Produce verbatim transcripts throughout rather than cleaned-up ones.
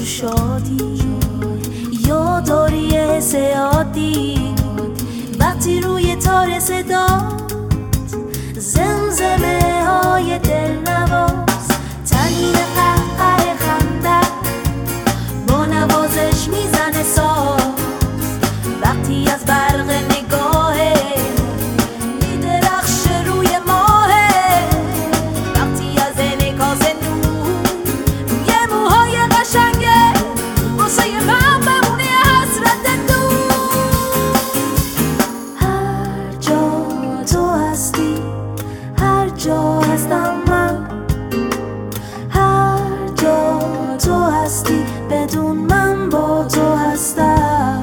شادی یا داری حس عادی وقتی روی تار صدات زمزمه های دلنواز تنین قهقه خنده با نوازش میزنه ساز وقتی از برق نگاهه میدرخشه روی ماهه وقتی از انعکاس نور روی موهای قشنگه واسه من بمونه حسرت دور هر جا تو هستی هر جا هستم من هر جا تو هستی بدون من با تو هستم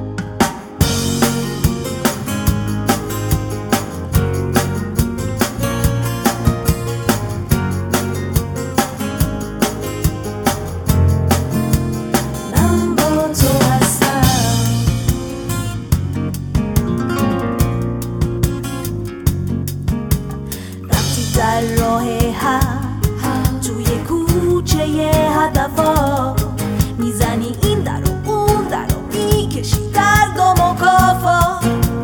در راه هم توی کوچه هدفا میزنی این در و اون در و میکشی درد و مکافا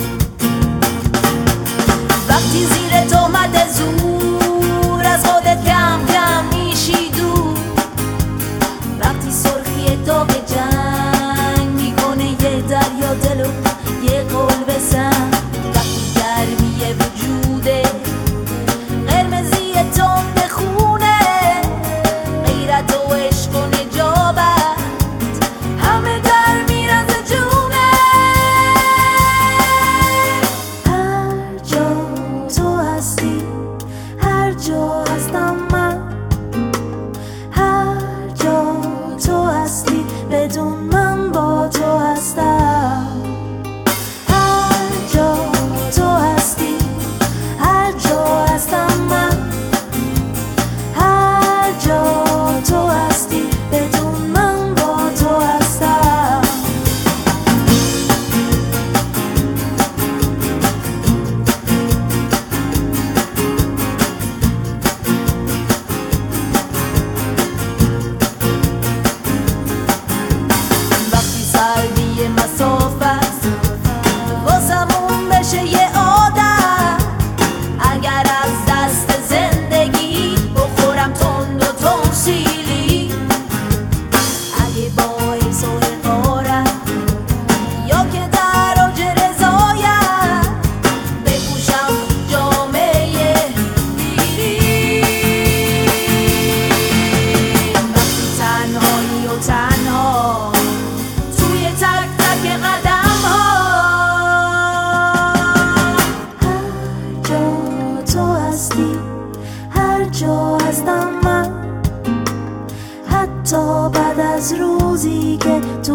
وقتی زیر تهمت زور از خودت کم کم میشی دور وقتی سرخی داغ جنگ میکنه یه دریا دل و یه قلب سنگ وقتی گرمی وجوده قرمزی تند خونه غیرت و عشق و نجابت همه در میرن ز جونه هر جا تو هستی هر جا هستم من هر جا تو هستی بدون من با تو هستم هر جا تو هستی هر جا هستم من هر جا تو هستی بدون من با تو هستم وقتی سردی مسافت واسمون بشه یه عادت اگر از دست زندگی بخورم تند و تنسیلی اگه با حرص و حقارت یا که در اوج رضایت بپوشم جامعه پیری وقتی تنهایی و تنها توی تک تک قدم ها هر جا تو هستی هر جا هستم من حتی بعد از روزی که تو